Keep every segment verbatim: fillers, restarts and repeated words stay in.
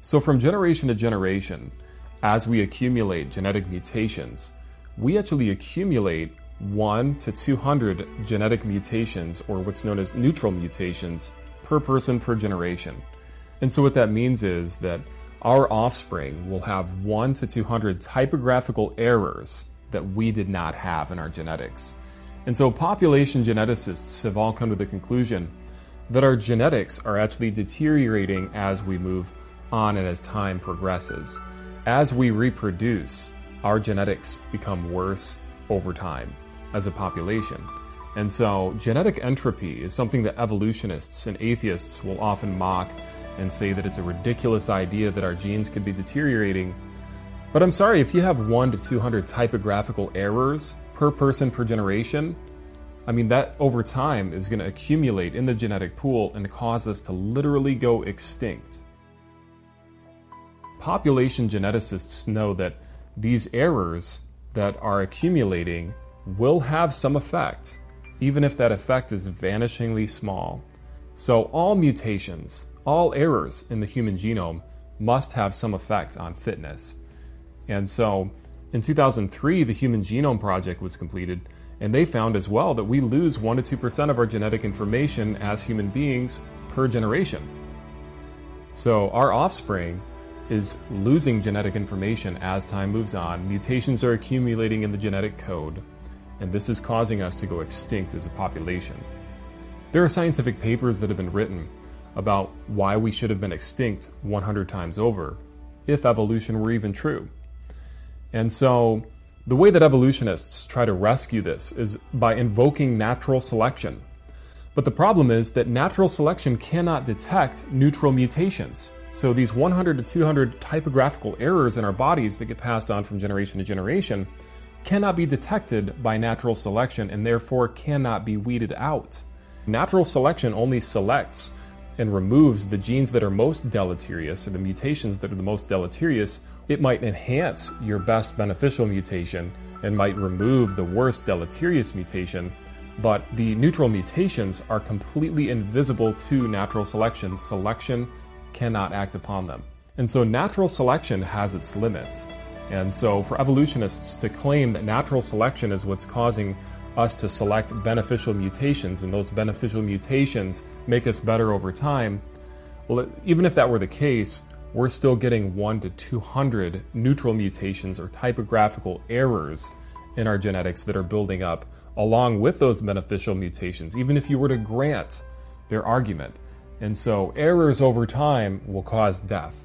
So from generation to generation, as we accumulate genetic mutations, we actually accumulate one to two hundred genetic mutations, or what's known as neutral mutations, per person per generation. And so what that means is that our offspring will have one to two hundred typographical errors that we did not have in our genetics. And so population geneticists have all come to the conclusion that our genetics are actually deteriorating as we move on and as time progresses. As we reproduce, our genetics become worse over time as a population. And so genetic entropy is something that evolutionists and atheists will often mock and say that it's a ridiculous idea that our genes could be deteriorating. But I'm sorry, if you have one to two hundred typographical errors per person per generation, I mean, that over time is going to accumulate in the genetic pool and cause us to literally go extinct. Population geneticists know that these errors that are accumulating will have some effect, even if that effect is vanishingly small. So all mutations, all errors in the human genome must have some effect on fitness. And so in two thousand three, the Human Genome Project was completed, and they found as well that we lose one to two percent of our genetic information as human beings per generation. So our offspring is losing genetic information as time moves on. Mutations are accumulating in the genetic code, and this is causing us to go extinct as a population. There are scientific papers that have been written about why we should have been extinct one hundred times over, if evolution were even true. And so the way that evolutionists try to rescue this is by invoking natural selection. But the problem is that natural selection cannot detect neutral mutations. So these one hundred to two hundred typographical errors in our bodies that get passed on from generation to generation cannot be detected by natural selection and therefore cannot be weeded out. Natural selection only selects and removes the genes that are most deleterious, or the mutations that are the most deleterious. It might enhance your best beneficial mutation and might remove the worst deleterious mutation, but the neutral mutations are completely invisible to natural selection. Selection cannot act upon them. And so natural selection has its limits. And so for evolutionists to claim that natural selection is what's causing us to select beneficial mutations, and those beneficial mutations make us better over time, well, even if that were the case, we're still getting one to two hundred neutral mutations or typographical errors in our genetics that are building up along with those beneficial mutations, even if you were to grant their argument. And so errors over time will cause death.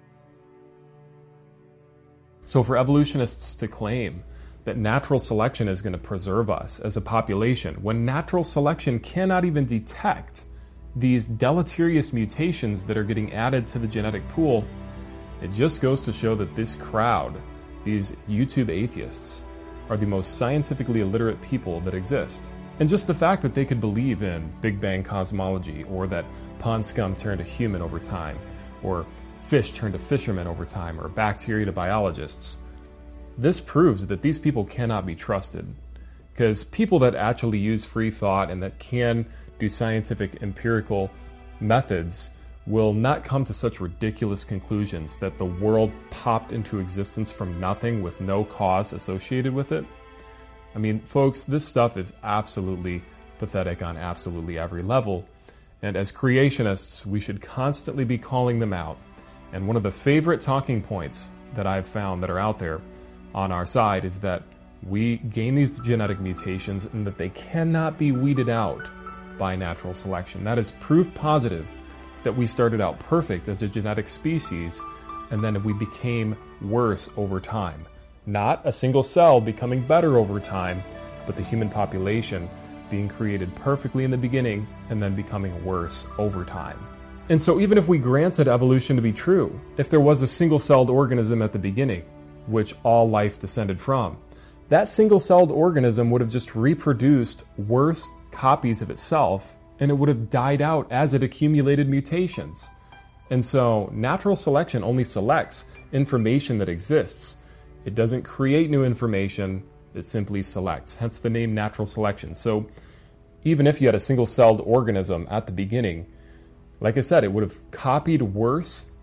So for evolutionists to claim that natural selection is going to preserve us as a population, when natural selection cannot even detect these deleterious mutations that are getting added to the genetic pool, it just goes to show that this crowd, these YouTube atheists, are the most scientifically illiterate people that exist. And just the fact that they could believe in Big Bang cosmology, or that pond scum turned to human over time, or fish turned to fishermen over time, or bacteria to biologists, this proves that these people cannot be trusted. Because people that actually use free thought and that can do scientific empirical methods will not come to such ridiculous conclusions that the world popped into existence from nothing with no cause associated with it. I mean, folks, this stuff is absolutely pathetic on absolutely every level. And as creationists, we should constantly be calling them out. And one of the favorite talking points that I've found that are out there on our side is that we gain these genetic mutations and that they cannot be weeded out by natural selection. That is proof positive that we started out perfect as a genetic species, and then we became worse over time. Not a single cell becoming better over time, but the human population being created perfectly in the beginning and then becoming worse over time. And so even if we granted evolution to be true, if there was a single-celled organism at the beginning, which all life descended from, that single-celled organism would have just reproduced worse copies of itself, and it would have died out as it accumulated mutations. And so natural selection only selects information that exists. It doesn't create new information, it simply selects, hence the name natural selection. So even if you had a single-celled organism at the beginning, like I said, it would have copied worse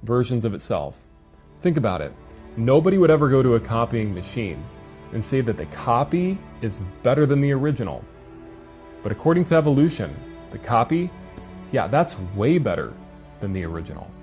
versions of itself. Think about it. Nobody would ever go to a copying machine and say that the copy is better than the original. But according to evolution, the copy, yeah, that's way better than the original.